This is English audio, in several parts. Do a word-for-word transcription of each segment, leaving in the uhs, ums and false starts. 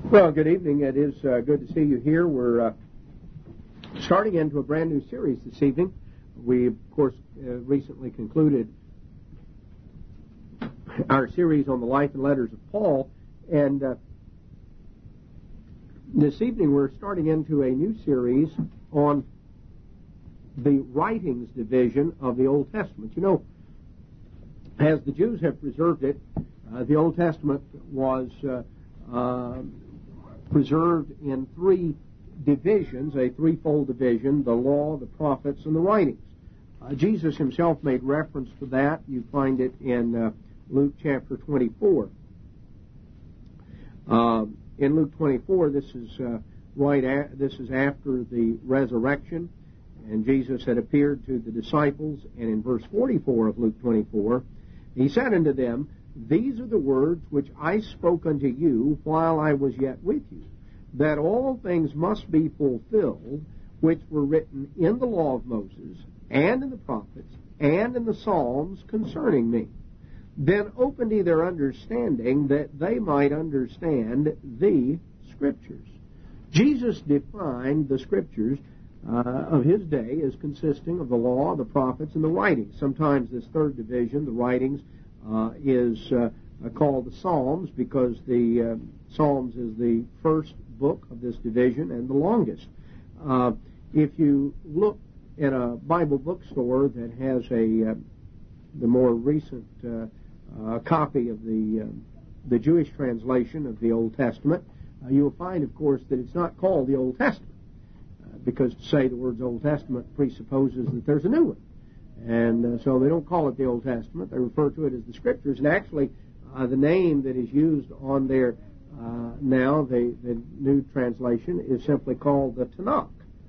Well, good evening. It is uh, good to see you here. We're uh, starting into a brand new series this evening. We, of course, uh, recently concluded our series on the life and letters of Paul, and uh, this evening we're starting into a new series on the writings division of the Old Testament. You know, as the Jews have preserved it, uh, the Old Testament was uh, uh, preserved in three divisions, a threefold division: the law, the prophets, and the writings. Uh, Jesus himself made reference to that. You find it in uh, Luke chapter twenty-four. Uh, in Luke twenty-four, this is uh, right. A- this is after the resurrection, and Jesus had appeared to the disciples. And in verse forty-four of Luke twenty-four, he said unto them, "These are the words which I spoke unto you while I was yet with you, that all things must be fulfilled which were written in the law of Moses, and in the prophets, and in the Psalms concerning me. Then opened he their understanding, that they might understand the Scriptures." Jesus defined the Scriptures uh, of his day as consisting of the law, the prophets, and the writings. Sometimes this third division, the writings, uh, is uh, called the Psalms, because the uh, Psalms is the first book of this division and the longest. Uh, if you look in a Bible bookstore that has a uh, the more recent uh, uh, copy of the uh, the Jewish translation of the Old Testament, uh, you will find, of course, that it's not called the Old Testament, uh, because to say the words Old Testament presupposes that there's a new one, and uh, so they don't call it the Old Testament. They refer to it as the Scriptures, and actually uh, the name that is used on there uh, now, the, the new translation, is simply called the Tanakh.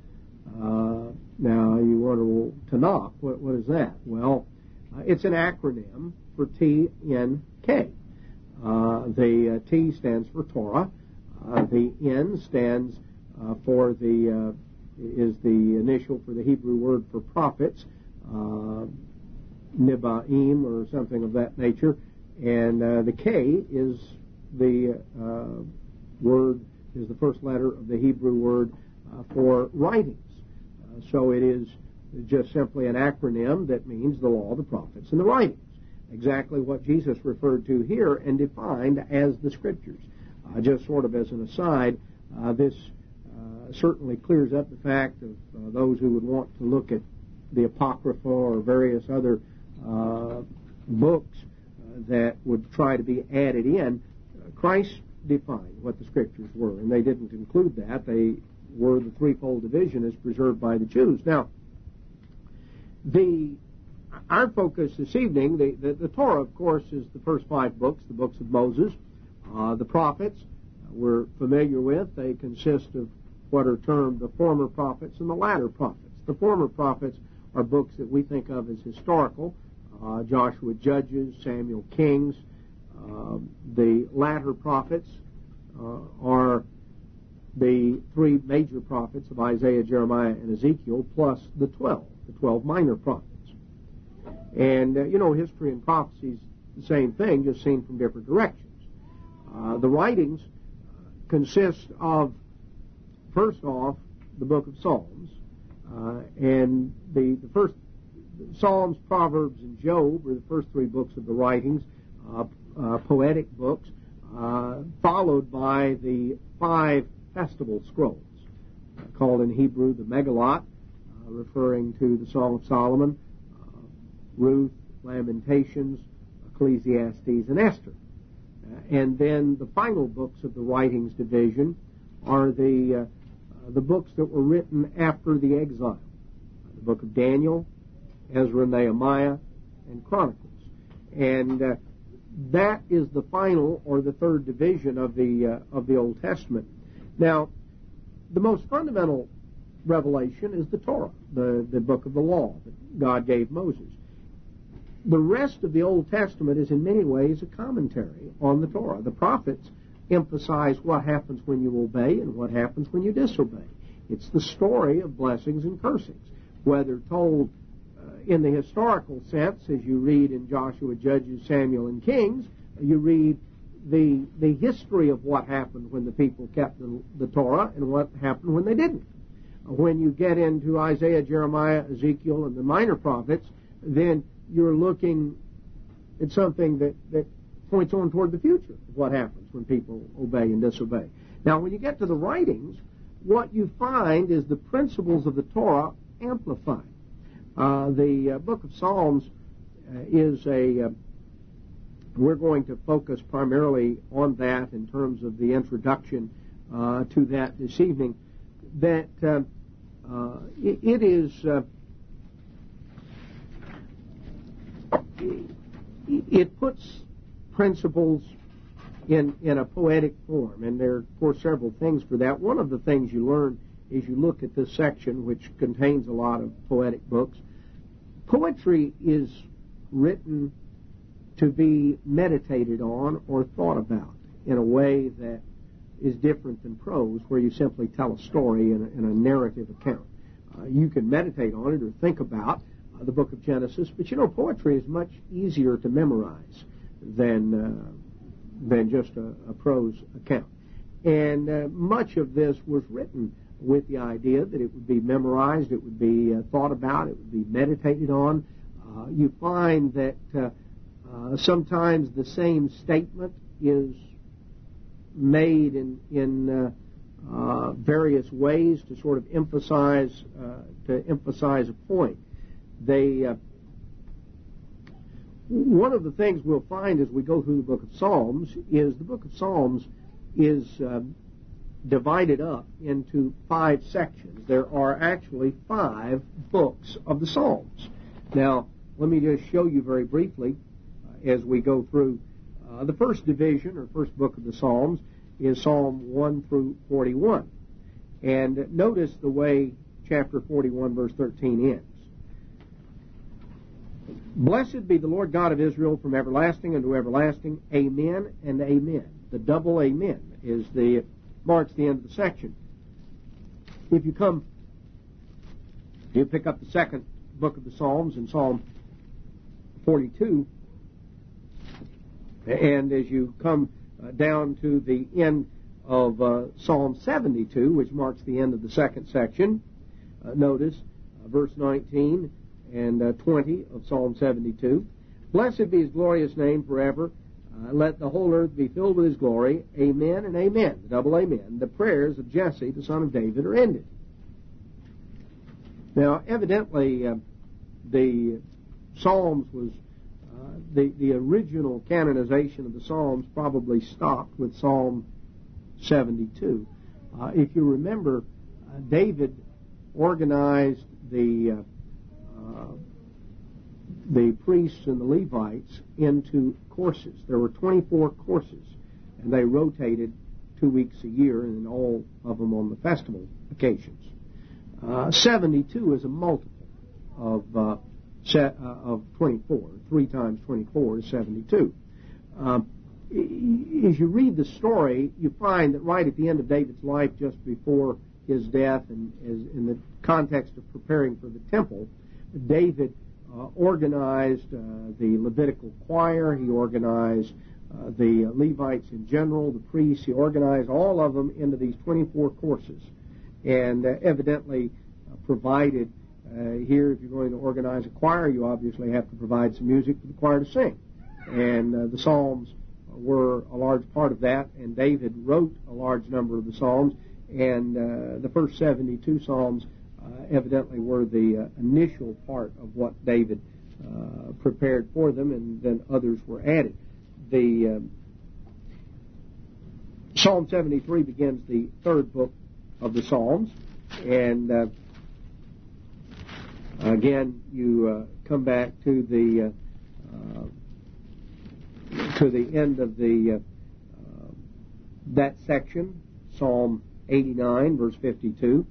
Uh, now you wonder, well, Tanakh, what, what is that? Well, uh, it's an acronym for T N K. Uh, the uh, T stands for Torah. Uh, the N stands uh, for the uh, is the initial for the Hebrew word for prophets, uh, Nibaim or something of that nature, and uh, the K is the uh, word is the first letter of the Hebrew word uh, for writings. Uh, so it is just simply an acronym that means the law, the prophets, and the writings. Exactly what Jesus referred to here and defined as the Scriptures. Uh, just sort of as an aside, uh, this uh, certainly clears up the fact of uh, those who would want to look at the Apocrypha or various other uh, books uh, that would try to be added in. Uh, Christ defined what the Scriptures were, and they didn't include that. They were the threefold division as preserved by the Jews. Now, the our focus this evening, the, the, the Torah, of course, is the first five books, the books of Moses. Uh, the prophets uh, we're familiar with. They consist of what are termed the former prophets and the latter prophets. The former prophets are books that we think of as historical, uh, Joshua, Judges, Samuel, Kings. Uh, the latter prophets uh, are the three major prophets of Isaiah, Jeremiah, and Ezekiel, plus the twelve, the twelve minor prophets. And, uh, you know, history and prophecy is the same thing, just seen from different directions. Uh, the writings consist of, first off, the book of Psalms. Uh, and the, the first, Psalms, Proverbs, and Job are the first three books of the writings, uh, uh, poetic books, uh, followed by the five festival scrolls, uh, called in Hebrew the Megillot, uh, referring to the Song of Solomon, uh, Ruth, Lamentations, Ecclesiastes, and Esther. Uh, and then the final books of the writings division are the uh, uh, the books that were written after the exile, uh, the book of Daniel, Ezra, Nehemiah, and Chronicles. And uh, that is the final or the third division of the uh, of the Old Testament. Now, the most fundamental revelation is the Torah, the, the book of the law that God gave Moses. The rest of the Old Testament is in many ways a commentary on the Torah. The prophets emphasize what happens when you obey and what happens when you disobey. It's the story of blessings and cursings, whether told uh, in the historical sense, as you read in Joshua, Judges, Samuel, and Kings. You read the the history of what happened when the people kept the, the Torah and what happened when they didn't. When you get into Isaiah, Jeremiah, Ezekiel, and the minor prophets, then you're looking at something that, that points on toward the future of what happens when people obey and disobey. Now, when you get to the writings, what you find is the principles of the Torah amplified. Uh, the uh, book of Psalms uh, is a... Uh, we're going to focus primarily on that in terms of the introduction uh, to that this evening. That uh, uh, it, it is... Uh, it puts principles in in a poetic form, and there are, of course, several things for that. One of the things you learn is you look at this section, which contains a lot of poetic books. Poetry is written to be meditated on or thought about in a way that is different than prose, where you simply tell a story in a, in a narrative account. Uh, you can meditate on it or think about uh, the book of Genesis, but you know, poetry is much easier to memorize than uh, than just a, a prose account. And uh, much of this was written with the idea that it would be memorized, it would be uh, thought about, it would be meditated on. Uh, you find that uh, uh, sometimes the same statement is made in, in uh, uh, various ways to sort of emphasize uh, to emphasize a point. They uh, One of the things we'll find as we go through the book of Psalms is the book of Psalms is uh, divided up into five sections. There are actually five books of the Psalms. Now, let me just show you very briefly uh, as we go through. Uh, the first division, or first book of the Psalms, is Psalm one through forty-one. And notice the way chapter forty-one, verse thirteen ends. Blessed be the Lord God of Israel from everlasting unto everlasting. Amen and amen. The double amen is the marks the end of the section. If you come, you pick up the second book of the Psalms in Psalm forty-two, and as you come uh, down to the end of uh, Psalm seventy-two, which marks the end of the second section, uh, notice uh, verse nineteen and uh, twenty of Psalm seventy-two. Blessed be his glorious name forever. Uh, let the whole earth be filled with his glory. Amen and amen. The double amen. The prayers of Jesse, the son of David, are ended. Now, evidently, uh, the Psalms was, uh, the, the original canonization of the Psalms probably stopped with Psalm seventy-two. Uh, if you remember, uh, David organized the uh, Uh, the priests and the Levites into courses. There were twenty-four courses, and they rotated two weeks a year, and all of them on the festival occasions. Uh, seventy-two is a multiple of uh, set, uh, of twenty-four. Three times twenty-four is seventy-two. Um, as you read the story, you find that right at the end of David's life, just before his death, and as in the context of preparing for the temple, David uh, organized uh, the Levitical choir. He organized uh, the Levites in general, the priests. He organized all of them into these twenty-four courses, and uh, evidently uh, provided uh, here, if you're going to organize a choir, you obviously have to provide some music for the choir to sing. And uh, the Psalms were a large part of that, and David wrote a large number of the Psalms, and uh, the first seventy-two Psalms Uh, evidently were the uh, initial part of what David uh, prepared for them, and then others were added. The uh, Psalm seventy-three begins the third book of the Psalms, and uh, again you uh, come back to the uh, uh, to the end of the uh, uh, that section, Psalm eighty-nine, verse fifty-two.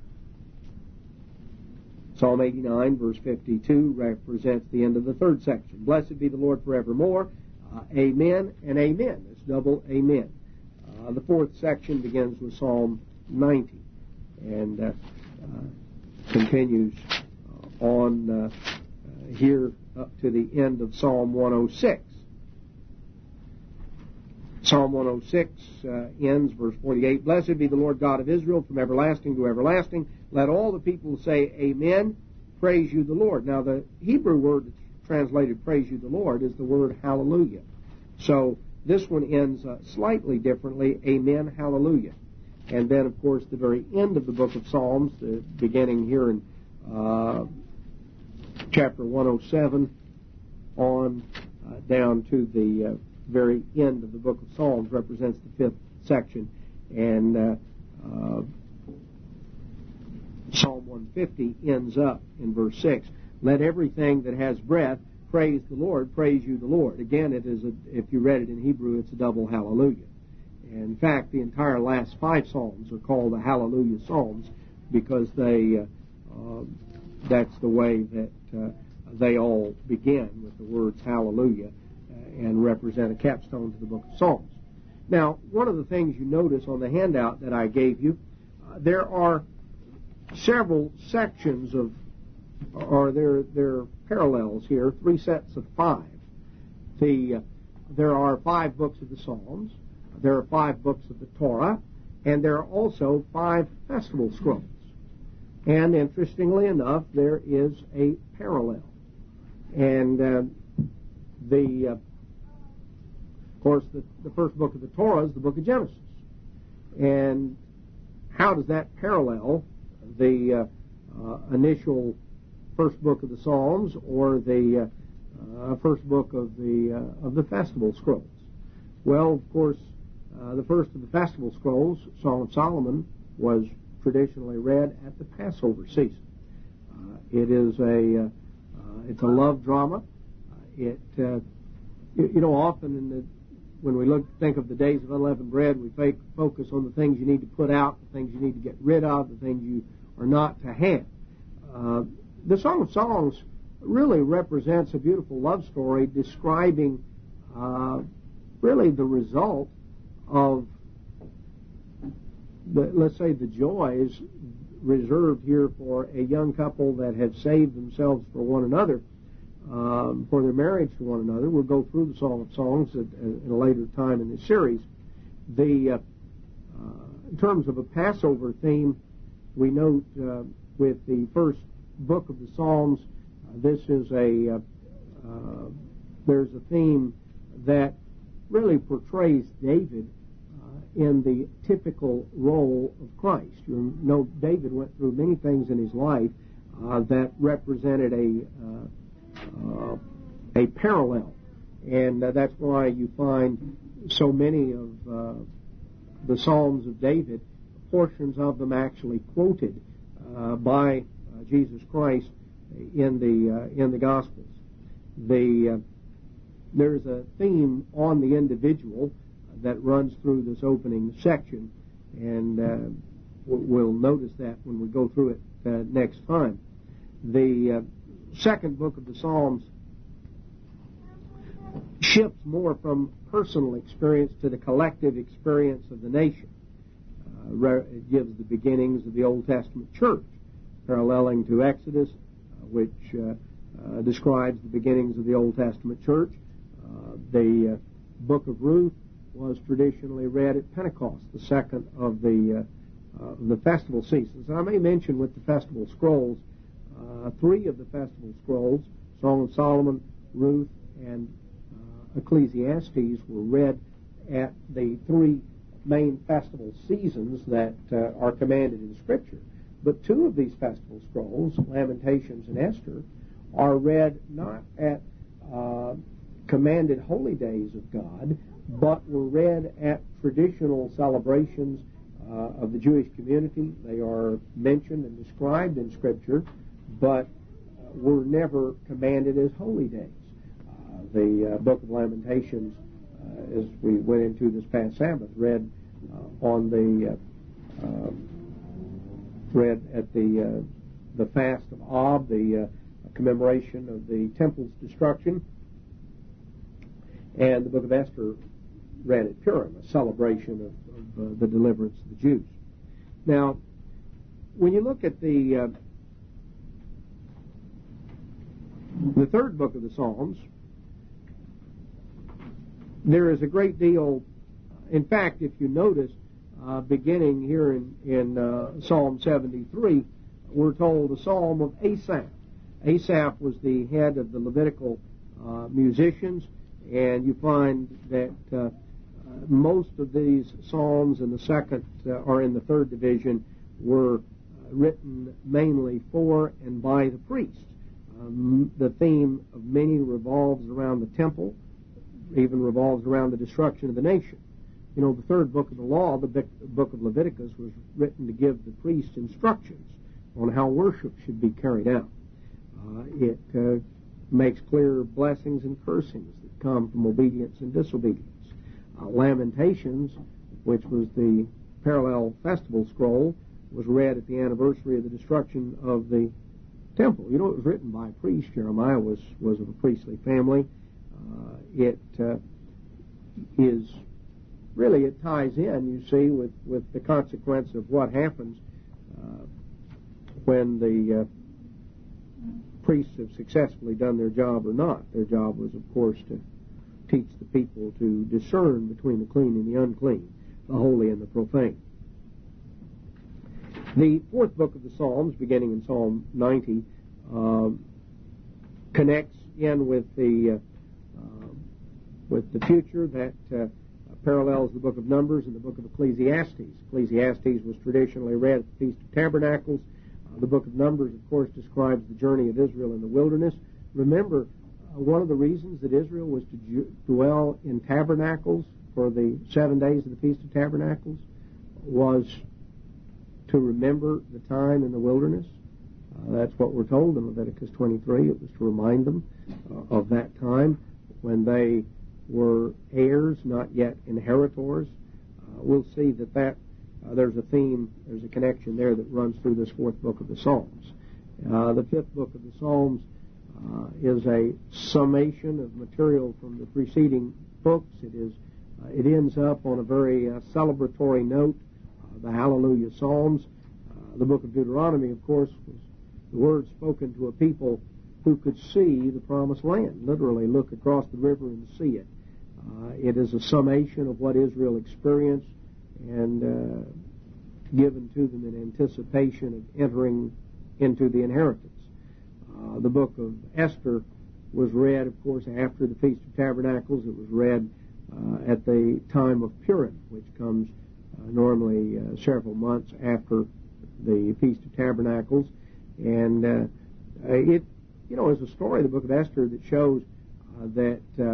Psalm eighty-nine, verse fifty-two, represents the end of the third section. Blessed be the Lord forevermore. Uh, amen and amen. It's double amen. Uh, the fourth section begins with Psalm ninety and uh, uh, continues uh, on uh, uh, here up to the end of Psalm one oh six. Psalm one oh six uh, ends, verse forty-eight, Blessed be the Lord God of Israel from everlasting to everlasting. Let all the people say, Amen. Praise you, the Lord. Now, the Hebrew word that's translated praise you, the Lord, is the word hallelujah. So this one ends uh, slightly differently, Amen, hallelujah. And then, of course, the very end of the book of Psalms, uh, beginning here in uh, chapter one oh seven on uh, down to the uh, very end of the book of Psalms, represents the fifth section. And uh, uh, Psalm one fifty ends up in verse six. Let everything that has breath praise the Lord, praise you the Lord. Again, it is a, if you read it in Hebrew, it's a double hallelujah. In fact, the entire last five psalms are called the Hallelujah Psalms because they uh, uh, that's the way that uh, they all begin with the words Hallelujah uh, and represent a capstone to the book of Psalms. Now, one of the things you notice on the handout that I gave you, uh, there are several sections of, or there there are parallels here, three sets of five. The uh, there are five books of the Psalms. There are five books of the Torah, and there are also five festival scrolls. And interestingly enough, there is a parallel. And uh, the, uh, of course, the, the first book of the Torah is the book of Genesis. And how does that parallel the uh, uh, initial first book of the Psalms or the uh, uh, first book of the uh, of the festival scrolls? Well, of course, Uh, the first of the festival scrolls, Song of Solomon, was traditionally read at the Passover season. Uh, it is a uh, uh, it's a love drama. Uh, it uh, you, you know often in the when we look think of the days of unleavened bread, we fake, focus on the things you need to put out, the things you need to get rid of, the things you are not to have. Uh, the Song of Songs really represents a beautiful love story describing uh, really the result of, the, let's say, the joys reserved here for a young couple that have saved themselves for one another, um, for their marriage to one another. We'll go through the Song of Songs at, at a later time in this series. The, uh, uh, in terms of a Passover theme, we note uh, with the first book of the Psalms, uh, this is a, uh, uh, there's a theme that really portrays David in the typical role of Christ. You know, David went through many things in his life uh, that represented a uh, uh, a parallel, and uh, that's why you find so many of uh, the Psalms of David, portions of them actually quoted uh, by uh, Jesus Christ in the uh, in the Gospels. The uh, there's a theme on the individual that runs through this opening section, and uh, we'll notice that when we go through it uh, next time. The uh, second book of the Psalms shifts more from personal experience to the collective experience of the nation. Uh, it gives the beginnings of the Old Testament church, paralleling to Exodus, uh, which uh, uh, describes the beginnings of the Old Testament church. Uh, the uh, book of Ruth was traditionally read at Pentecost, the second of the uh, uh, the festival seasons. And I may mention with the festival scrolls, uh, three of the festival scrolls, Song of Solomon, Ruth, and uh, Ecclesiastes, were read at the three main festival seasons that uh, are commanded in Scripture. But two of these festival scrolls, Lamentations and Esther, are read not at uh, commanded holy days of God, but were read at traditional celebrations uh, of the Jewish community. They are mentioned and described in Scripture, but uh, were never commanded as holy days. Uh, the uh, Book of Lamentations, uh, as we went into this past Sabbath, read uh, on the uh, uh, read at the uh, the fast of Ab, the uh, commemoration of the temple's destruction, and the Book of Esther read at Purim, a celebration of, of uh, the deliverance of the Jews. Now, when you look at the uh, the third book of the Psalms, there is a great deal in fact, if you notice, uh, beginning here in, in uh, Psalm seventy-three, we're told a psalm of Asaph. Asaph was the head of the Levitical uh, musicians, and you find that uh, uh, most of these psalms in the second uh, or in the third division were uh, written mainly for and by the priests. Um, the theme of many revolves around the temple, even revolves around the destruction of the nation. You know, the third book of the law, the book of Leviticus, was written to give the priests instructions on how worship should be carried out. Uh, it uh, makes clear blessings and cursings that come from obedience and disobedience. Uh, Lamentations, which was the parallel festival scroll, was read at the anniversary of the destruction of the temple. You know, it was written by a priest. Jeremiah was, was of a priestly family. Uh, it uh, is really, it ties in, you see, with, with the consequence of what happens uh, when the uh, priests have successfully done their job or not. Their job was, of course, to teach the people to discern between the clean and the unclean, the holy and the profane. The fourth book of the Psalms, beginning in Psalm ninety, uh, connects in with the uh, uh, with the future that uh, parallels the book of Numbers and the book of Ecclesiastes. Ecclesiastes was traditionally read at the Feast of Tabernacles. Uh, the book of Numbers, of course, describes the journey of Israel in the wilderness. Remember, uh, one of the reasons that Israel was to ju- dwell in tabernacles for the seven days of the Feast of Tabernacles was to remember the time in the wilderness. Uh, that's what we're told in Leviticus twenty-three. It was to remind them uh, of that time when they were heirs, not yet inheritors. Uh, we'll see that, that uh, there's a theme, there's a connection there that runs through this fourth book of the Psalms. Uh, the fifth book of the Psalms uh, is a summation of material from the preceding books. It is, uh, it ends up on a very uh, celebratory note. The Hallelujah Psalms. Uh, the book of Deuteronomy, of course, was the word spoken to a people who could see the promised land, literally look across the river and see it. Uh, it is a summation of what Israel experienced and uh, given to them in anticipation of entering into the inheritance. Uh, the book of Esther was read, of course, after the Feast of Tabernacles. It was read uh, at the time of Purim, which comes Uh, normally uh, several months after the Feast of Tabernacles. And uh, it, you know, is a story, the book of Esther, that shows uh, that uh,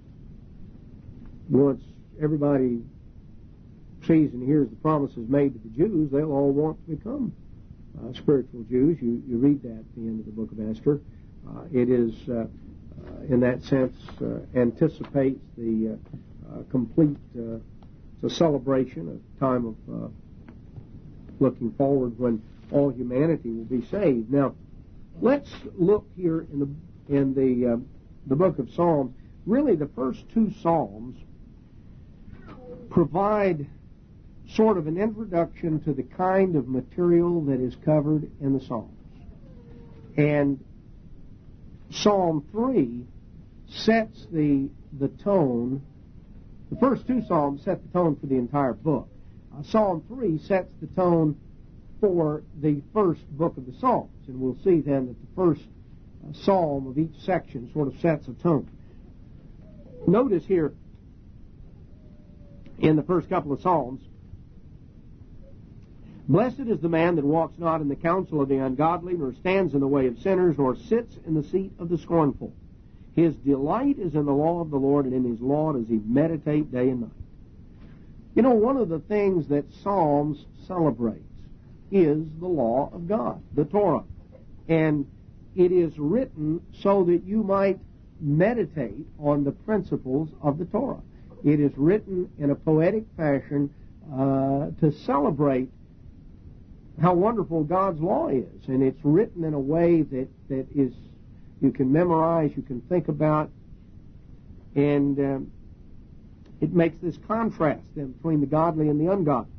once everybody sees and hears the promises made to the Jews, they'll all want to become uh, spiritual Jews. You, you read that at the end of the book of Esther. Uh, it is, uh, uh, in that sense, uh, anticipates the uh, uh, complete uh, It's a celebration, a time of uh, looking forward when all humanity will be saved. Now, let's look here in the in the uh, the book of Psalms. Really, the first two Psalms provide sort of an introduction to the kind of material that is covered in the Psalms. And Psalm three sets the the tone. The first two Psalms set the tone for the entire book. Uh, Psalm three sets the tone for the first book of the Psalms. And we'll see then that the first uh, psalm of each section sort of sets a tone. Notice here in the first couple of Psalms, "Blessed is the man that walks not in the counsel of the ungodly, nor stands in the way of sinners, nor sits in the seat of the scornful. His delight is in the law of the Lord, and in his law does he meditate day and night." You know, one of the things that Psalms celebrates is the law of God, the Torah. And it is written so that you might meditate on the principles of the Torah. It is written in a poetic fashion uh, to celebrate how wonderful God's law is. And it's written in a way that, that is you can memorize, you can think about, and um, it makes this contrast then between the godly and the ungodly.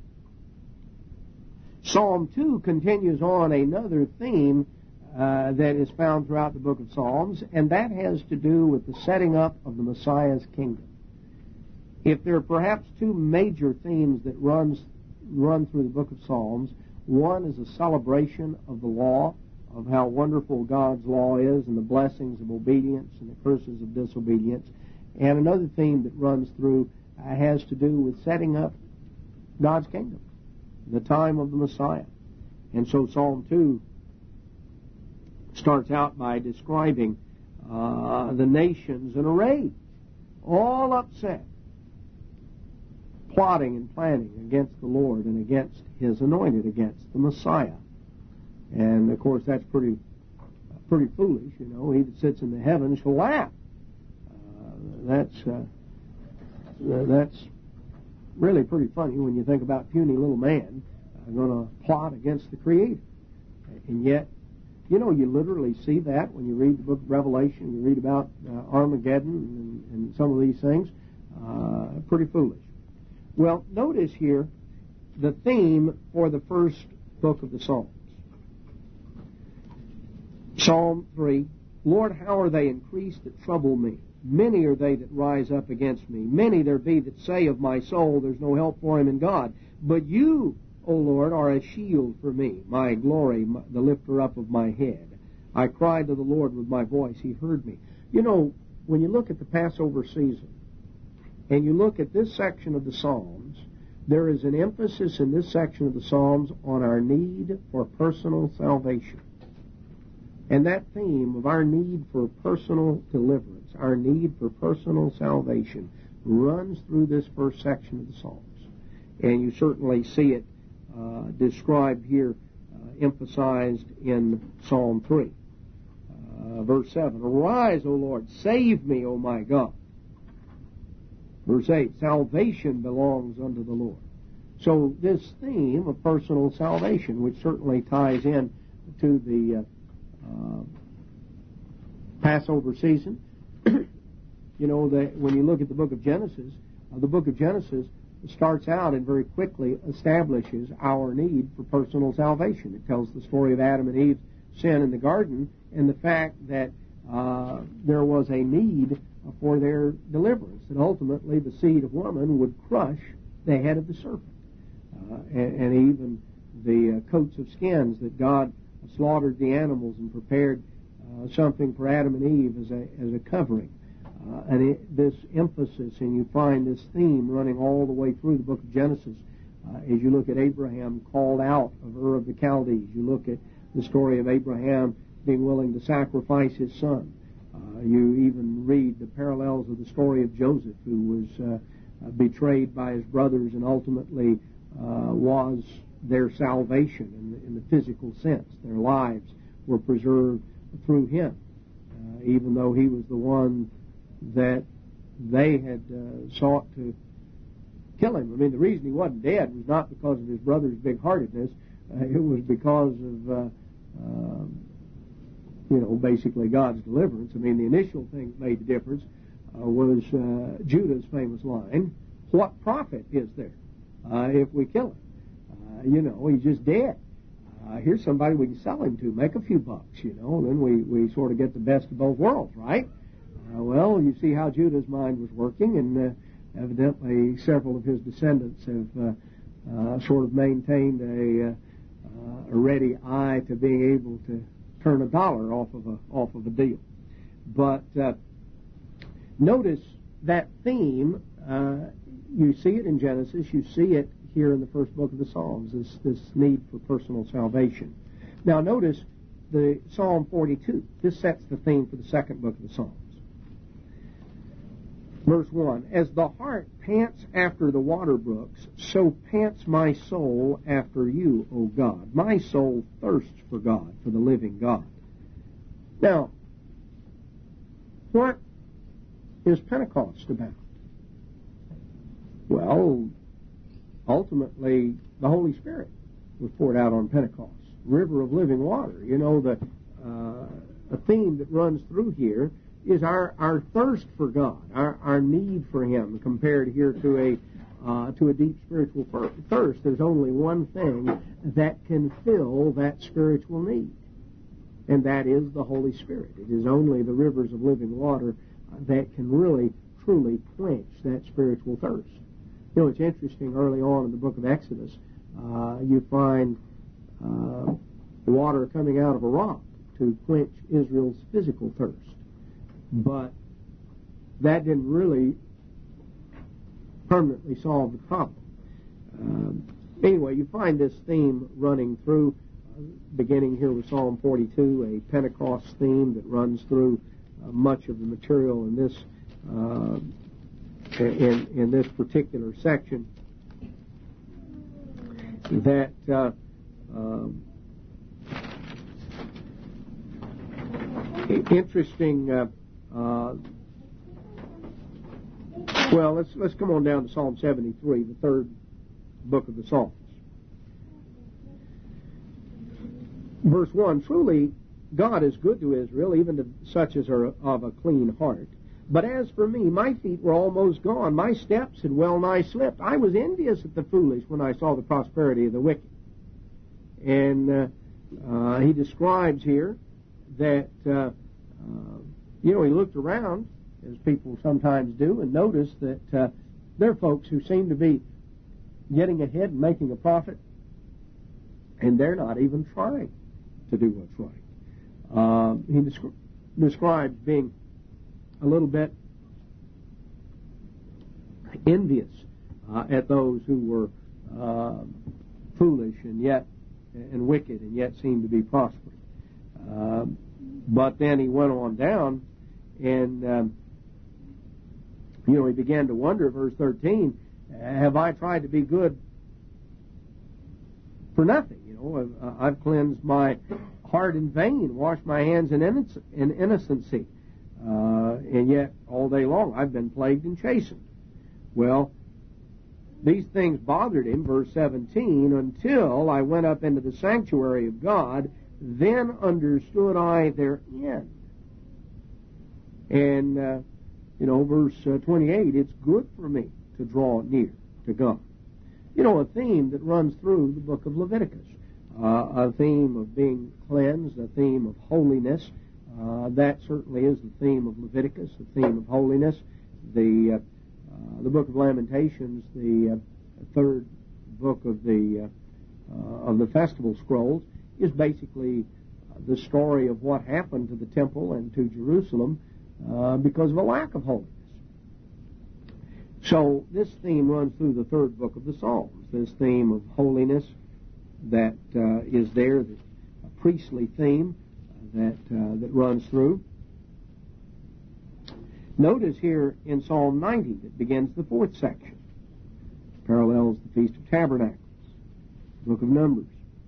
Psalm two continues on another theme uh, that is found throughout the book of Psalms, and that has to do with the setting up of the Messiah's kingdom. If there are perhaps two major themes that runs run through the book of Psalms, one is a celebration of the law, of how wonderful God's law is, and the blessings of obedience and the curses of disobedience. And another theme that runs through uh, has to do with setting up God's kingdom, the time of the Messiah. And so Psalm two starts out by describing uh, the nations in a rage, all upset, plotting and planning against the Lord and against His anointed, against the Messiah. And, of course, that's pretty pretty foolish, you know. He that sits in the heavens shall laugh. Uh, that's uh, that's really pretty funny when you think about puny little man uh, going to plot against the Creator. And yet, you know, you literally see that when you read the book of Revelation. You read about uh, Armageddon and, and some of these things. Uh, pretty foolish. Well, notice here the theme for the first book of the Psalms. Psalm three, Lord, how are they increased that trouble me? Many are they that rise up against me. Many there be that say of my soul, there's no help for him in God. But you, O Lord, are a shield for me, my glory, my, the lifter up of my head. I cried to the Lord with my voice. He heard me. You know, when you look at the Passover season, and you look at this section of the Psalms, there is an emphasis in this section of the Psalms on our need for personal salvation. And that theme of our need for personal deliverance, our need for personal salvation, runs through this first section of the Psalms. And you certainly see it uh, described here, uh, emphasized in Psalm three. Uh, verse seven, Arise, O Lord, save me, O my God. Verse eight, salvation belongs unto the Lord. So this theme of personal salvation, which certainly ties in to the uh, uh, Passover season, you know, that when you look at the book of Genesis, uh, the book of Genesis starts out and very quickly establishes our need for personal salvation. It tells the story of Adam and Eve's sin in the garden and the fact that uh, there was a need for their deliverance, and ultimately the seed of woman would crush the head of the serpent. Uh, and, and even the uh, coats of skins that God slaughtered the animals and prepared uh, something for Adam and Eve as a, as a covering. Uh, and it, this emphasis, and you find this theme running all the way through the book of Genesis. Uh, as you look at Abraham called out of Ur of the Chaldees, you look at the story of Abraham being willing to sacrifice his son. Uh, you even read the parallels of the story of Joseph, who was uh, betrayed by his brothers and ultimately uh, was their salvation in the, in the physical sense. Their lives were preserved through him, uh, even though he was the one that they had uh, sought to kill him. I mean, the reason he wasn't dead was not because of his brother's big-heartedness. Uh, it was because of... Uh, uh, you know, basically God's deliverance. I mean, the initial thing that made the difference uh, was uh, Judah's famous line, what profit is there uh, if we kill him? Uh, you know, he's just dead. Uh, here's somebody we can sell him to, make a few bucks, you know, then we, we sort of get the best of both worlds, right? Uh, well, you see how Judah's mind was working, and uh, evidently several of his descendants have uh, uh, sort of maintained a, uh, a ready eye to being able to turn a dollar off of a off of a deal. But uh, notice that theme. Uh, you see it in Genesis. You see it here in the first book of the Psalms. This this need for personal salvation. Now notice the Psalm forty-two. This sets the theme for the second book of the Psalms. Verse one: As the hart pants after the water brooks, so pants my soul after you, O God. My soul thirsts for God, for the living God. Now, what is Pentecost about? Well, ultimately, the Holy Spirit was poured out on Pentecost. River of living water. You know, the uh, a theme that runs through here is our, our thirst for God, our, our need for Him, compared here to a uh, to a deep spiritual thirst. There's only one thing that can fill that spiritual need, and that is the Holy Spirit. It is only the rivers of living water that can really truly quench that spiritual thirst. You know, it's interesting, early on in the book of Exodus, uh, you find uh, water coming out of a rock to quench Israel's physical thirst. But that didn't really permanently solve the problem. Um, anyway, you find this theme running through, uh, beginning here with Psalm forty-two, a Pentecost theme that runs through uh, much of the material in this uh, in, in this particular section. That uh, um, interesting. Uh, uh, well, let's let's come on down to Psalm seventy-three, the third book of the Psalms. Verse one, truly God is good to Israel, even to such as are of a clean heart. But as for me, my feet were almost gone. My steps had well nigh slipped. I was envious at the foolish when I saw the prosperity of the wicked. And uh, uh, he describes here that, uh, uh, you know, he looked around, as people sometimes do, and noticed that uh, there are folks who seem to be getting ahead and making a profit, and they're not even trying to do what's right. Uh, he descri- describes being a little bit envious uh, at those who were uh, foolish and yet and wicked and yet seemed to be prospering. Uh, but then he went on down, and um, you know, he began to wonder, verse thirteen, have I tried to be good for nothing? You know, I've, I've cleansed my heart in vain, washed my hands in, innoc- in innocency, uh, and yet all day long I've been plagued and chastened. Well, these things bothered him, verse seventeen, until I went up into the sanctuary of God, then understood I their end. And, uh, you know, verse uh, twenty-eight, it's good for me to draw near to God. You know, a theme that runs through the book of Leviticus, uh, a theme of being cleansed, a theme of holiness. Uh, that certainly is the theme of Leviticus, the theme of holiness. The uh, uh, the book of Lamentations, the uh, third book of the uh, uh, of the festival scrolls, is basically the story of what happened to the temple and to Jerusalem uh, because of a lack of holiness. So this theme runs through the third book of the Psalms, this theme of holiness that uh, is there, the priestly theme that uh, that runs through. Notice here in Psalm ninety that begins the fourth section, parallels the Feast of Tabernacles, book of Numbers.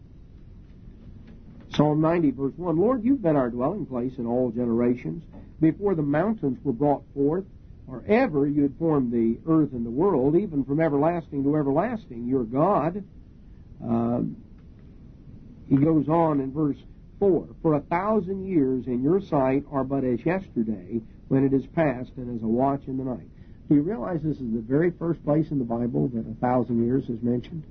Psalm ninety, verse one, Lord, you've been our dwelling place in all generations. Before the mountains were brought forth, or ever you had formed the earth and the world, even from everlasting to everlasting, you're God. Uh, he goes on in verse four, for a thousand years in your sight are but as yesterday when it is past and as a watch in the night. Do you realize this is the very first place in the Bible that a thousand years is mentioned?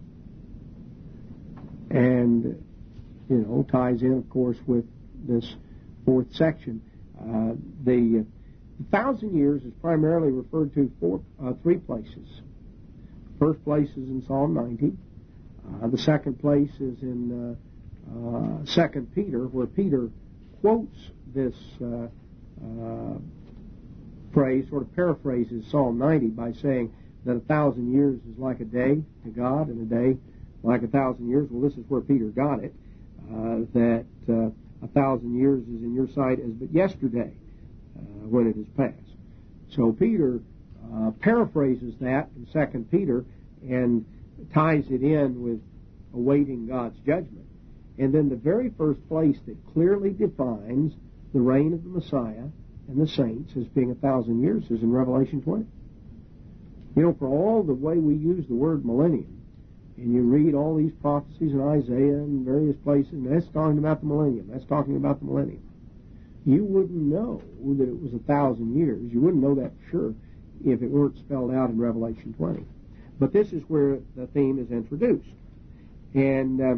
And, you know, ties in, of course, with this fourth section. Uh, the The thousand years is primarily referred to four, uh, three places. First place is in Psalm ninety. Uh, the second place is in uh, uh, Second Peter, where Peter quotes this uh, uh, phrase, sort of paraphrases Psalm ninety by saying that a thousand years is like a day to God, and a day like a thousand years. Well, this is where Peter got it, uh, that uh, a thousand years is in your sight as but yesterday. Uh, when it is past. So Peter uh, paraphrases that in Second Peter and ties it in with awaiting God's judgment. And then the very first place that clearly defines the reign of the Messiah and the saints as being a thousand years is in Revelation twenty. You know, for all the way we use the word millennium, and you read all these prophecies in Isaiah and various places, and that's talking about the millennium. That's talking about the millennium. You wouldn't know that it was a thousand years. You wouldn't know that for sure if it weren't spelled out in Revelation twenty. But this is where the theme is introduced. And uh,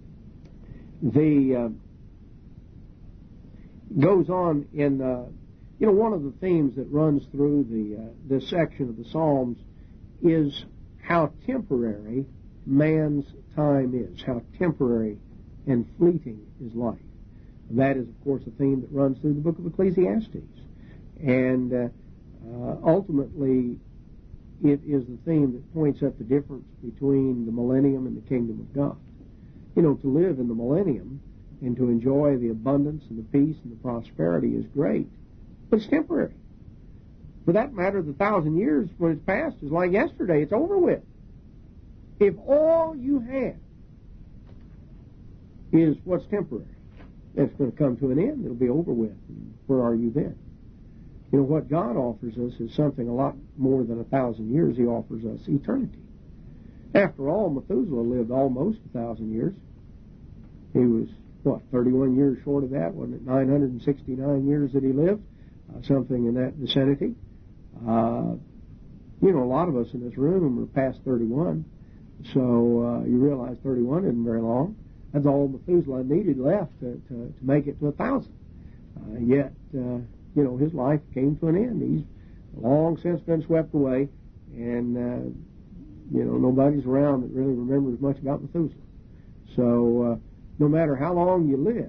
the uh, goes on in uh, You know, one of the themes that runs through the uh, this section of the Psalms is how temporary man's time is, how temporary and fleeting is life. That is, of course, a theme that runs through the book of Ecclesiastes. And uh, uh, ultimately, it is the theme that points up the difference between the millennium and the kingdom of God. You know, to live in the millennium and to enjoy the abundance and the peace and the prosperity is great, but it's temporary. For that matter, the thousand years when it's past is like yesterday. It's over with. If all you have is what's temporary, that's going to come to an end. It'll be over with. And where are you then? You know, what God offers us is something a lot more than a thousand years. He offers us eternity. After all, Methuselah lived almost a thousand years. He was, what, thirty-one years short of that, wasn't it? nine hundred sixty-nine years that he lived, uh, something in that vicinity. Uh, you know, a lot of us in this room are past thirty-one, so uh, you realize thirty-one isn't very long. That's all Methuselah needed left to, to, to make it to a thousand. Uh, yet, uh, you know, his life came to an end. He's long since been swept away, and, uh, you know, nobody's around that really remembers much about Methuselah. So, uh, no matter how long you live,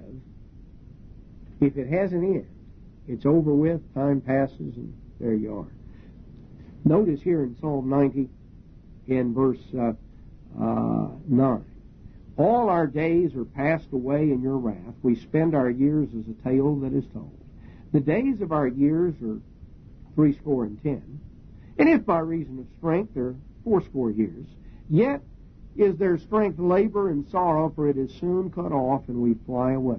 if it has an end, it's over with, time passes, and there you are. Notice here in Psalm ninety, in verse uh, uh, nine, all our days are passed away in your wrath. We spend our years as a tale that is told. The days of our years are threescore and ten, and if by reason of strength they're fourscore years, yet is their strength labor and sorrow, for it is soon cut off, and we fly away.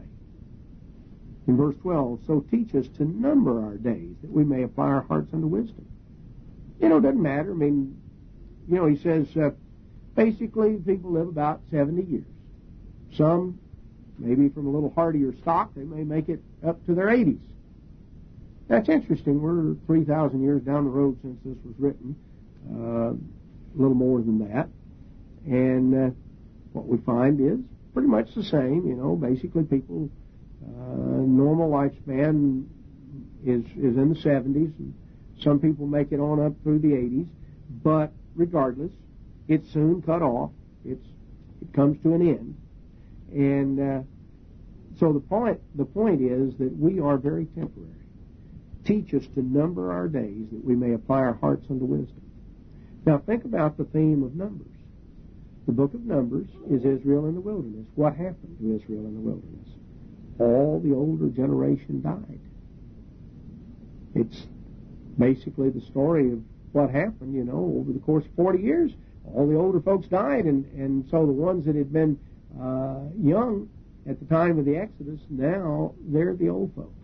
In verse twelve, so teach us to number our days, that we may apply our hearts unto wisdom. You know, it doesn't matter. I mean, you know, he says, uh, basically, people live about seventy years. Some, maybe from a little hardier stock, they may make it up to their eighties. That's interesting. We're three thousand years down the road since this was written, uh, a little more than that. And uh, what we find is pretty much the same. You know, basically people, uh, normal lifespan is, is in the seventies, and some people make it on up through the eighties. But regardless, it's soon cut off. It's it comes to an end. And uh, so the point the point is that we are very temporary. Teach us to number our days, that we may apply our hearts unto wisdom. Now think about the theme of Numbers. The book of Numbers is Israel in the wilderness. What happened to Israel in the wilderness? All the older generation died. It's basically the story of what happened, you know, over the course of forty years. All the older folks died, and, and so the ones that had been uh, young at the time of the Exodus, now they're the old folks.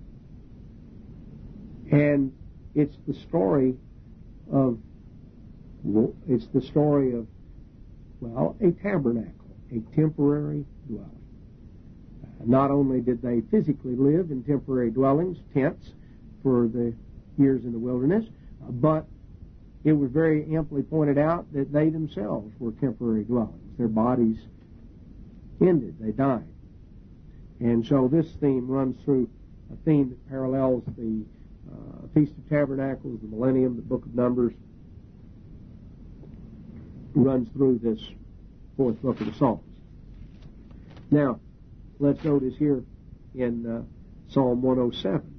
And it's the story of, it's the story of, well, a tabernacle, a temporary dwelling. Uh, not only did they physically live in temporary dwellings, tents, for the years in the wilderness, uh, but it was very amply pointed out that they themselves were temporary dwellings. Their bodies ended. They died. And so this theme runs through a theme that parallels the uh, Feast of Tabernacles, the Millennium, the Book of Numbers, runs through this fourth book of the Psalms. Now, let's notice here in uh, Psalm one oh seven.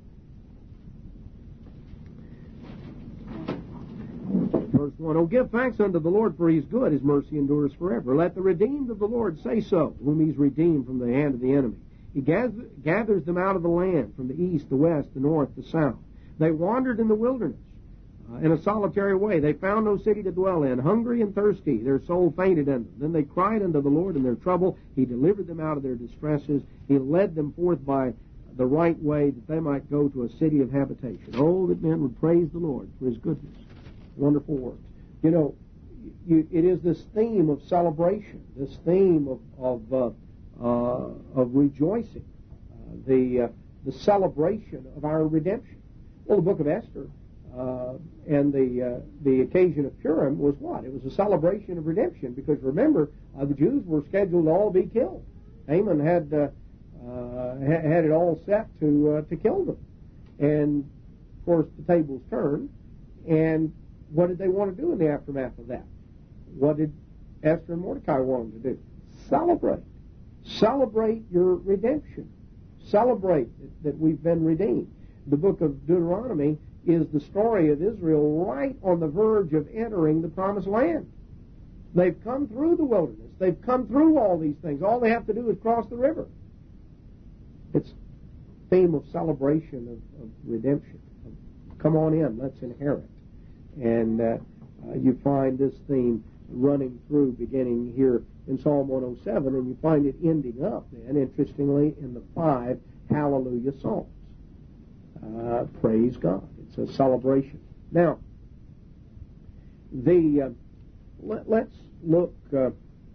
Verse one, oh, give thanks unto the Lord, for he is good, his mercy endures forever. Let the redeemed of the Lord say so, whom he's redeemed from the hand of the enemy. He gather, gathers them out of the land, from the east, the west, the north, the south. They wandered in the wilderness uh, in a solitary way. They found no city to dwell in. Hungry and thirsty, their soul fainted in them. Then they cried unto the Lord in their trouble. He delivered them out of their distresses. He led them forth by the right way, that they might go to a city of habitation. Oh, that men would praise the Lord for his goodness. Wonderful works. You know, you, it is this theme of celebration, this theme of of, uh, uh, of rejoicing, uh, the uh, the celebration of our redemption. Well, the book of Esther uh, and the uh, the occasion of Purim was what? It was a celebration of redemption, because remember, uh, the Jews were scheduled to all be killed. Haman had uh, uh, had it all set to uh, to kill them, And, of course, the tables turned. And what did they want to do in the aftermath of that? What did Esther and Mordecai want them to do? Celebrate. Celebrate your redemption. Celebrate that we've been redeemed. The book of Deuteronomy is the story of Israel right on the verge of entering the promised land. They've come through the wilderness. They've come through all these things. All they have to do is cross the river. It's a theme of celebration of, of redemption. Come on in, let's inherit. And uh, uh, you find this theme running through, beginning here in Psalm one oh seven, and you find it ending up then, interestingly, in the five Hallelujah Psalms. Uh, praise God. It's a celebration. Now, the uh, let, let's look. Uh,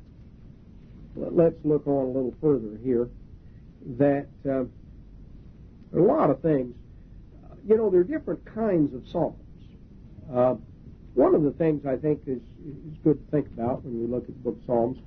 let's look on a little further here. That uh, there are a lot of things. Uh, you know, there are different kinds of psalms. Uh, one of the things I think is is good to think about when we look at the book of Psalms.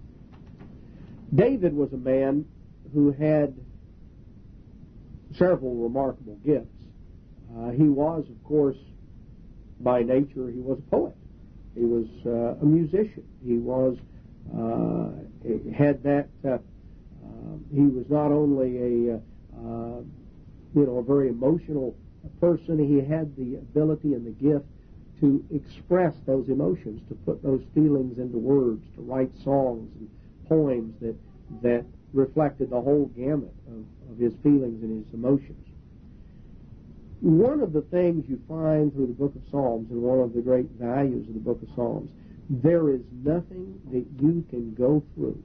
David was a man who had several remarkable gifts. Uh, he was, of course, by nature, he was a poet. He was uh, a musician. He was uh, had that. Uh, uh, he was not only a uh, you know a very emotional person. He had the ability and the gift to express those emotions, to put those feelings into words, to write songs and poems that that reflected the whole gamut of, of his feelings and his emotions. One of the things you find through the book of Psalms, and one of the great values of the book of Psalms, there is nothing that you can go through.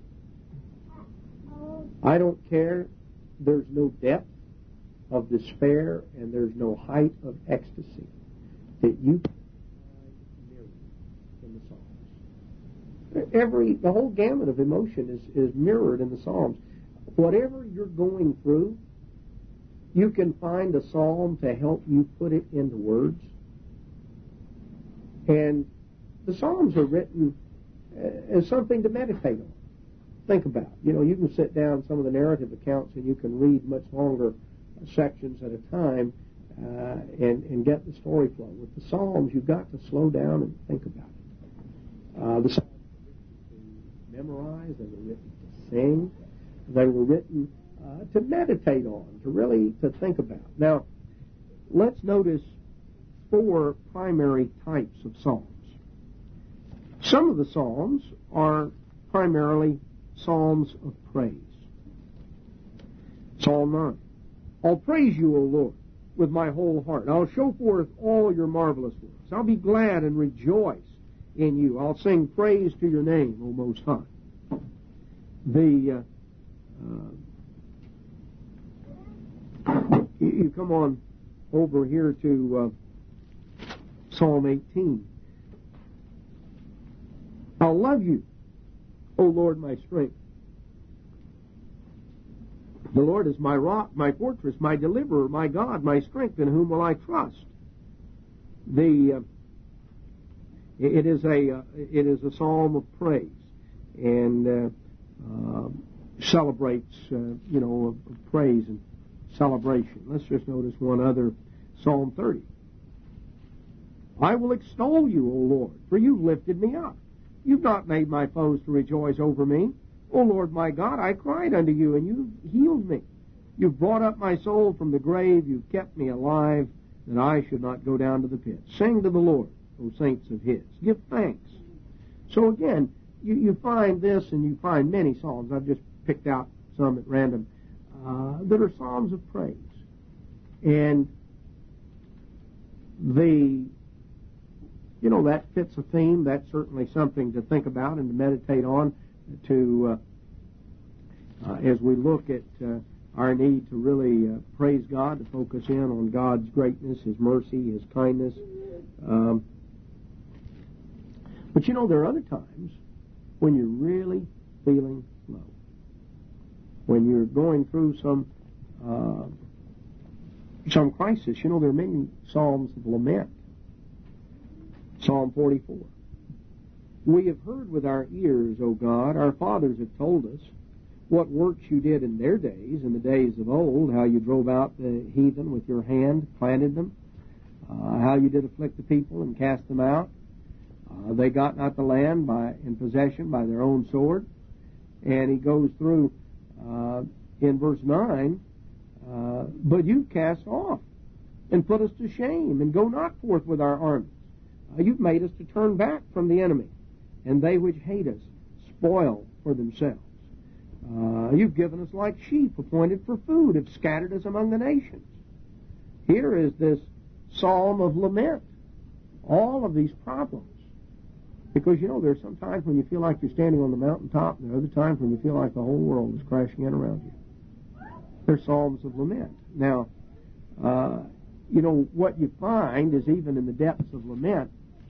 I don't care. There's no depth of despair, and there's no height of ecstasy that you can find mirrored in the Psalms. Every, the whole gamut of emotion is, is mirrored in the Psalms. Whatever you're going through, you can find a psalm to help you put it into words. And the Psalms are written as something to meditate on. Think about. You know, you can sit down some of the narrative accounts and you can read much longer sections at a time uh, and, and get the story flow. With the Psalms, you've got to slow down and think about it. Uh, the Psalms were written to memorize, they were written to sing, they were written uh, to meditate on, to really to think about. Now, let's notice four primary types of psalms. Some of the psalms are primarily psalms of praise. Psalm nine. I'll praise you, O Lord, with my whole heart. I'll show forth all your marvelous works. I'll be glad and rejoice in you. I'll sing praise to your name, O Most High. The uh, uh, you come on over here to uh, Psalm eighteen. I'll love you, O Lord, my strength. The Lord is my rock, my fortress, my deliverer, my God, my strength, in whom will I trust? The uh, it is a uh, it is a psalm of praise and uh, uh, celebrates uh, you know of, of praise and celebration. Let's just notice one other, Psalm thirty. I will extol you, O Lord, for you've lifted me up. You've not made my foes to rejoice over me. O Lord my God, I cried unto you, and you healed me. You've brought up my soul from the grave. You've kept me alive, that I should not go down to the pit. Sing to the Lord, O saints of his. Give thanks. So again, you, you find this, and you find many psalms. I've just picked out some at random uh, that are psalms of praise. And the, you know, that fits a theme. That's certainly something to think about and to meditate on. To uh, uh, as we look at uh, our need to really uh, praise God, to focus in on God's greatness, His mercy, His kindness. Um, but you know, there are other times when you're really feeling low, when you're going through some uh, some crisis. You know, there are many psalms of lament. Psalm forty-four. We have heard with our ears, O God, our fathers have told us. what works you did in their days, in the days of old, how you drove out the heathen with your hand, planted them, uh, how you did afflict the people and cast them out. Uh, they got not the land by in possession by their own sword. And he goes through uh, in verse nine, uh, but you cast off and put us to shame, and go not forth with our armies. Uh, you've made us to turn back from the enemy, and they which hate us spoil for themselves. Uh, you've given us like sheep appointed for food, have scattered us among the nations. Here is this psalm of lament, all of these problems. Because, you know, there's some times when you feel like you're standing on the mountaintop, and there are other times when you feel like the whole world is crashing in around you. They're psalms of lament. Now, uh, you know, what you find is even in the depths of lament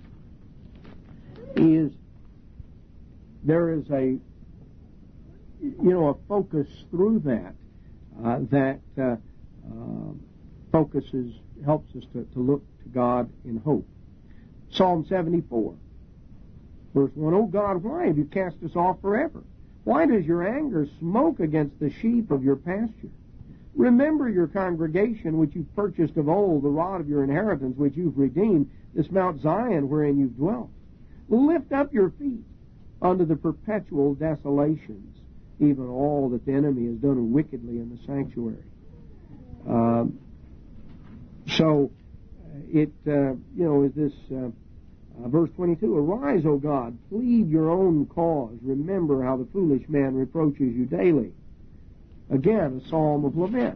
is there is a, you know, a focus through that uh, that uh, uh, focuses, helps us to, to look to God in hope. Psalm seventy-four, verse one, O God, why have you cast us off forever? Why does your anger smoke against the sheep of your pasture? Remember your congregation which you've purchased of old, the rod of your inheritance which you've redeemed, this Mount Zion wherein you've dwelt. Lift up your feet unto the perpetual desolations, even all that the enemy has done wickedly in the sanctuary. Um, so, it, uh, you know, is this, uh, uh, verse twenty-two, Arise, O God, plead your own cause. Remember how the foolish man reproaches you daily. Again, a psalm of lament.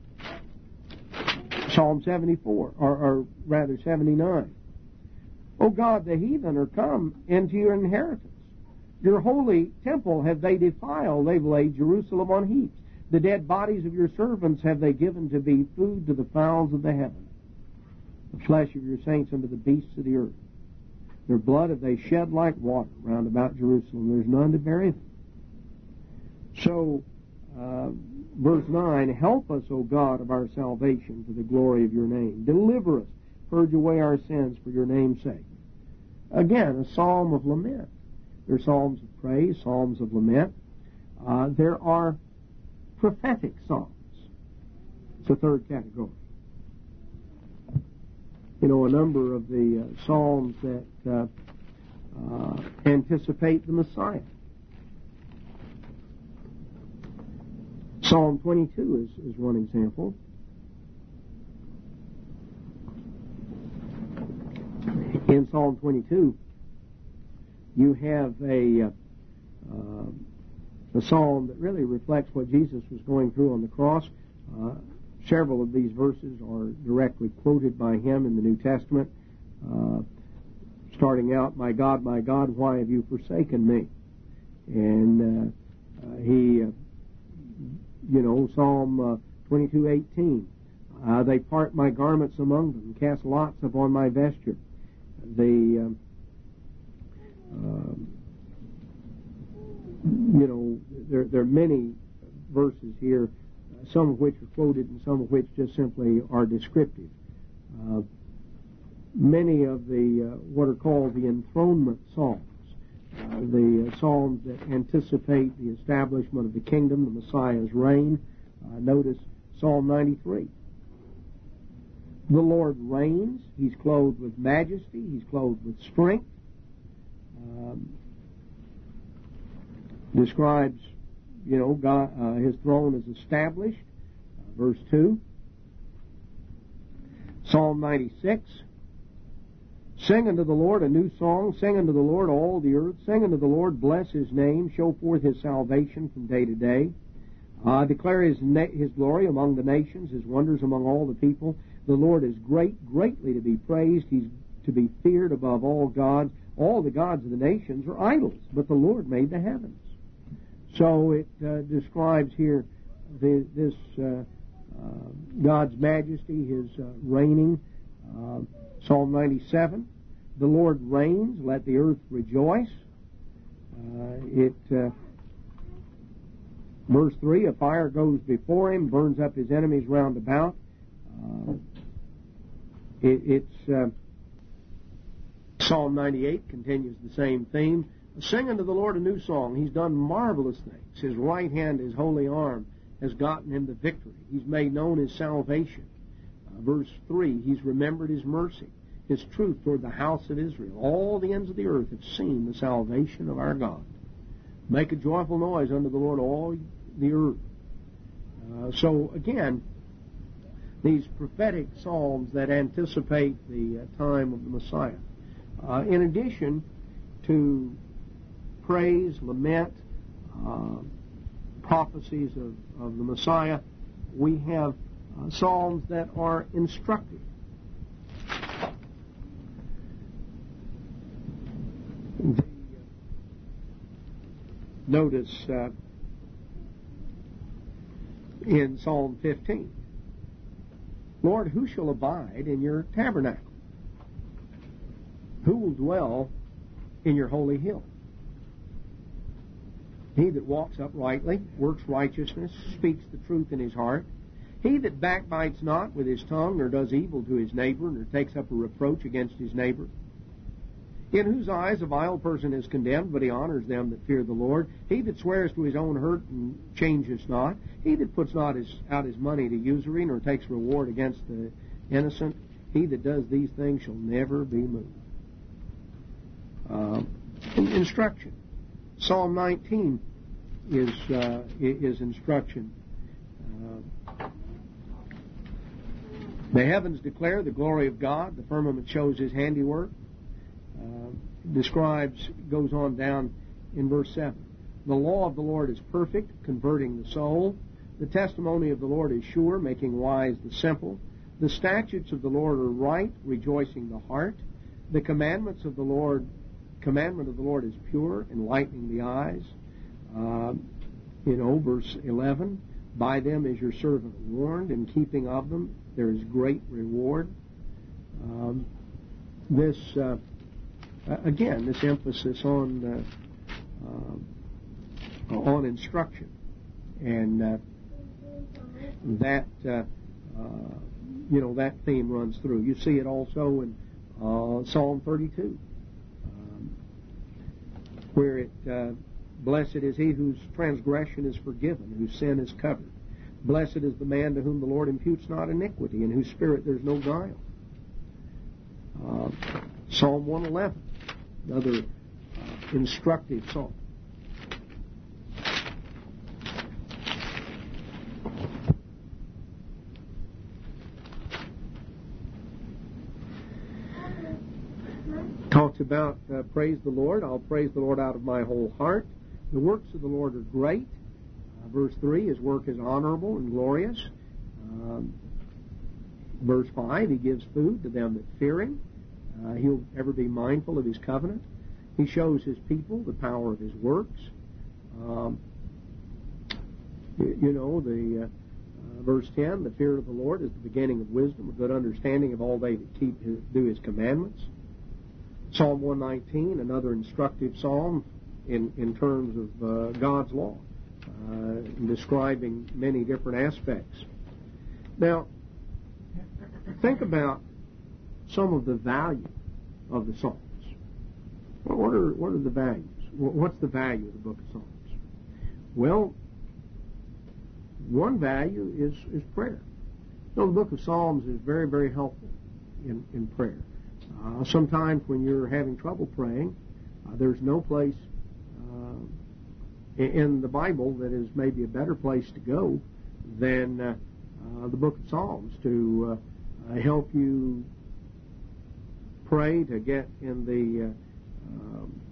Psalm seventy-four, or, or rather seventy-nine. O God, the heathen are come into your inheritance. Your holy temple have they defiled. They've laid Jerusalem on heaps. The dead bodies of your servants have they given to be food to the fowls of the heaven. The flesh of your saints unto the beasts of the earth. Their blood have they shed like water round about Jerusalem. There's none to bury them. So, uh, verse nine, Help us, O God of our salvation, to the glory of your name. Deliver us. Purge away our sins for your name's sake. Again, a psalm of lament. There are psalms of praise, psalms of lament. Uh, there are prophetic psalms. It's a third category. You know, a number of the uh, psalms that uh, uh, anticipate the Messiah. Psalm twenty-two is, is one example. In Psalm twenty-two, you have a, uh, uh, a psalm that really reflects what Jesus was going through on the cross. Uh, several of these verses are directly quoted by him in the New Testament. Uh, starting out, My God, my God, why have you forsaken me? And uh, uh, he, uh, you know, Psalm uh, twenty-two eighteen, uh, They part my garments among them, cast lots upon my vesture. The, um, um, you know, there, there are many verses here, uh, some of which are quoted and some of which just simply are descriptive. Uh, many of the, uh, what are called the enthronement psalms, uh, the uh, psalms that anticipate the establishment of the kingdom, the Messiah's reign. Uh, notice Psalm ninety-three. The Lord reigns. He's clothed with majesty. He's clothed with strength. Um, describes, you know, God, uh, his throne is established. Uh, verse two. Psalm ninety-six. Sing unto the Lord a new song. Sing unto the Lord all the earth. Sing unto the Lord, bless his name. Show forth his salvation from day to day. Uh, declare his, na- his glory among the nations, his wonders among all the people. The Lord is great, greatly to be praised. He's to be feared above all gods. All the gods of the nations are idols, but the Lord made the heavens. So it uh, describes here the, this uh, uh, God's majesty, his uh, reigning. Uh, Psalm ninety-seven, the Lord reigns, let the earth rejoice. Uh, it, uh, verse three, a fire goes before him, burns up his enemies round about. Uh, it, it's uh, Psalm ninety-eight continues the same theme. Sing unto the Lord a new song. He's done marvelous things. His right hand, his holy arm, has gotten him the victory. He's made known his salvation. Uh, verse three, he's remembered his mercy, his truth toward the house of Israel. All the ends of the earth have seen the salvation of our God. Make a joyful noise unto the Lord, all the earth. Uh, so, again, these prophetic psalms that anticipate the uh, time of the Messiah. Uh, in addition to praise, lament, uh, prophecies of, of the Messiah, we have uh, psalms that are instructive. The, uh, notice uh, in Psalm fifteen, Lord, who shall abide in your tabernacle? Who will dwell in your holy hill? He that walks uprightly, works righteousness, speaks the truth in his heart. He that backbites not with his tongue, nor does evil to his neighbor, nor takes up a reproach against his neighbor. In whose eyes a vile person is condemned, but he honors them that fear the Lord. He that swears to his own hurt and changes not. He that puts not his, out his money to usury, nor takes reward against the innocent. He that does these things shall never be moved. Uh, instruction. Psalm nineteen is uh, is instruction. Uh, the heavens declare the glory of God. The firmament shows his handiwork. Uh, describes, goes on down in verse seven. The law of the Lord is perfect, converting the soul. The testimony of the Lord is sure, making wise the simple. The statutes of the Lord are right, rejoicing the heart. The commandments of the Lord, commandment of the Lord is pure, enlightening the eyes. Uh, you know, verse eleven, by them is your servant warned, in keeping of them there is great reward. Um, this, uh, again, this emphasis on uh, uh, on instruction, and uh, that uh, uh, you know that theme runs through. You see it also in uh, Psalm thirty-two. Where it, uh, blessed is he whose transgression is forgiven, whose sin is covered. Blessed is the man to whom the Lord imputes not iniquity, in whose spirit there's no guile. Uh, Psalm one eleven, another uh, instructive psalm. Talks about uh, praise the Lord. I'll praise the Lord out of my whole heart. The works of the Lord are great. Uh, verse three, his work is honorable and glorious. Um, verse five, he gives food to them that fear him. Uh, he'll ever be mindful of his covenant. He shows his people the power of his works. Um, you, you know, the uh, uh, verse ten, the fear of the Lord is the beginning of wisdom, a good understanding of all they that keep his, do his commandments. Psalm one nineteen, another instructive psalm in, in terms of uh, God's law, uh, describing many different aspects. Now, think about some of the value of the Psalms. What are, what are the values? What's the value of the book of Psalms? Well, one value is, is prayer. You know, the book of Psalms is very, very helpful in, in prayer. Uh, sometimes when you're having trouble praying, uh, there's no place uh, in the Bible that is maybe a better place to go than uh, uh, the book of Psalms to uh, uh, help you pray, to get in the, uh, um,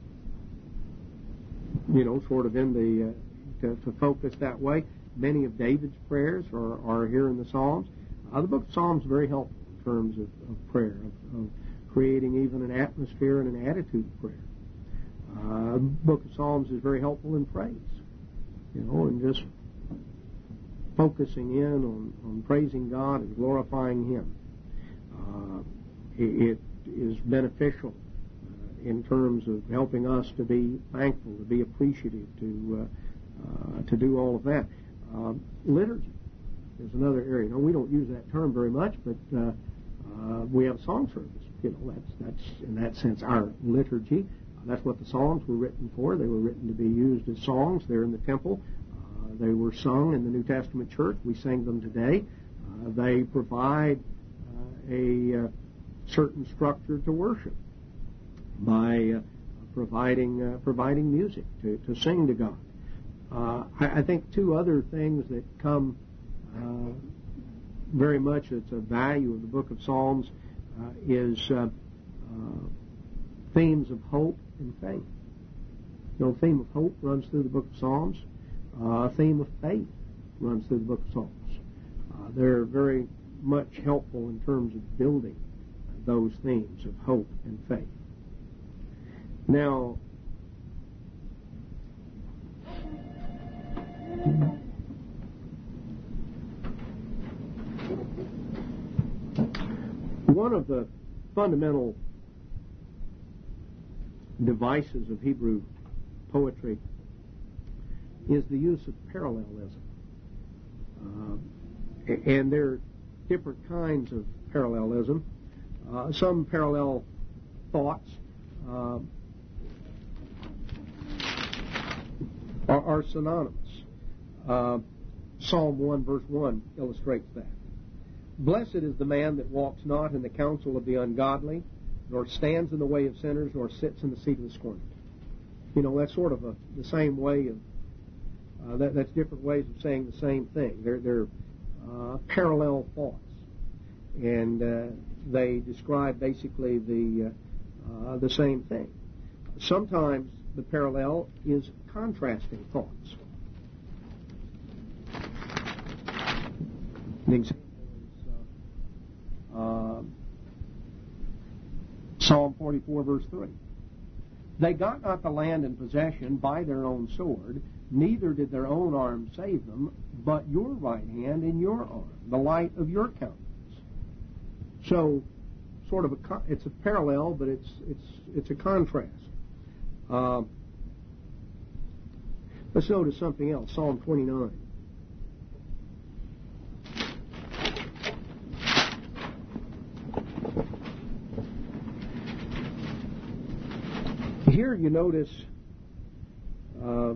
you know, sort of in the, uh, to, to focus that way. Many of David's prayers are, are here in the Psalms. Uh, the book of Psalms is very helpful in terms of, of prayer, of, of creating even an atmosphere and an attitude of prayer. Uh, the book of Psalms is very helpful in praise, you know, and just focusing in on, on praising God and glorifying Him. Uh, it, it is beneficial uh, in terms of helping us to be thankful, to be appreciative, to uh, uh, to do all of that. Uh, liturgy is another area. Now, we don't use that term very much, but uh, uh, we have song service. You know, that's that's in that sense our liturgy. That's what the Psalms were written for. They were written to be used as songs there in the temple. Uh, they were sung in the New Testament church. We sing them today. Uh, they provide uh, a uh, certain structure to worship by uh, providing uh, providing music to, to sing to God. Uh, I, I think two other things that come uh, very much, it's a value of the book of Psalms, uh, is uh, uh, themes of hope and faith. You know, a theme of hope runs through the book of Psalms. Uh, a theme of faith runs through the book of Psalms. Uh, they're very much helpful in terms of building those themes of hope and faith. Now, one of the fundamental devices of Hebrew poetry is the use of parallelism. Uh, and there are different kinds of parallelism. Uh, some parallel thoughts uh, are, are synonymous. Uh, Psalm one verse one illustrates that. Blessed is the man that walks not in the counsel of the ungodly, nor stands in the way of sinners, nor sits in the seat of the scornful. You know, that's sort of a, the same way of, uh, that, that's different ways of saying the same thing. They're, they're uh, parallel thoughts. And uh, they describe basically the, uh, uh, the same thing. Sometimes the parallel is contrasting thoughts. An example is uh, uh, Psalm forty-four, verse three. They got not the land in possession by their own sword, neither did their own arm save them, but your right hand and your arm, the light of your countenance. So, sort of a it's a parallel, but it's it's it's a contrast. Uh, let's notice something else. Psalm twenty-nine. Here you notice uh,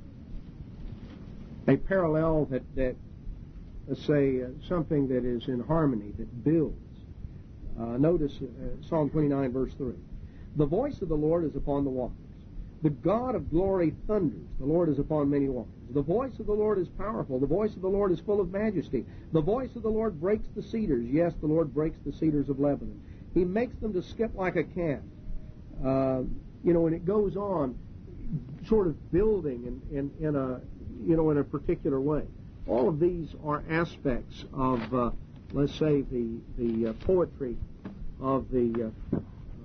a parallel that, that let's say, uh, something that is in harmony, that builds. Uh, notice uh, Psalm twenty-nine, verse three. The voice of the Lord is upon the waters. The God of glory thunders. The Lord is upon many waters. The voice of the Lord is powerful. The voice of the Lord is full of majesty. The voice of the Lord breaks the cedars. Yes, the Lord breaks the cedars of Lebanon. He makes them to skip like a calf. Uh, you know, and it goes on, sort of building in, in, in a, you know, in a particular way. All of these are aspects of, uh, let's say, the the uh, poetry of the, uh,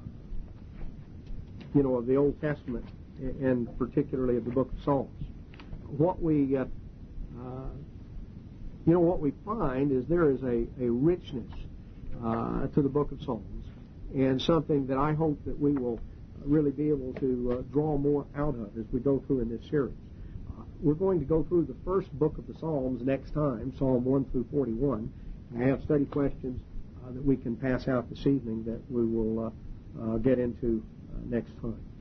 you know, of the Old Testament, and particularly of the Book of Psalms. What we, uh, uh, you know, what we find is there is a, a richness uh, to the Book of Psalms, and something that I hope that we will really be able to uh, draw more out of as we go through in this series. Uh, we're going to go through the first book of the Psalms next time, Psalm one through forty-one. I have study questions uh, that we can pass out this evening that we will uh, uh, get into uh, next time.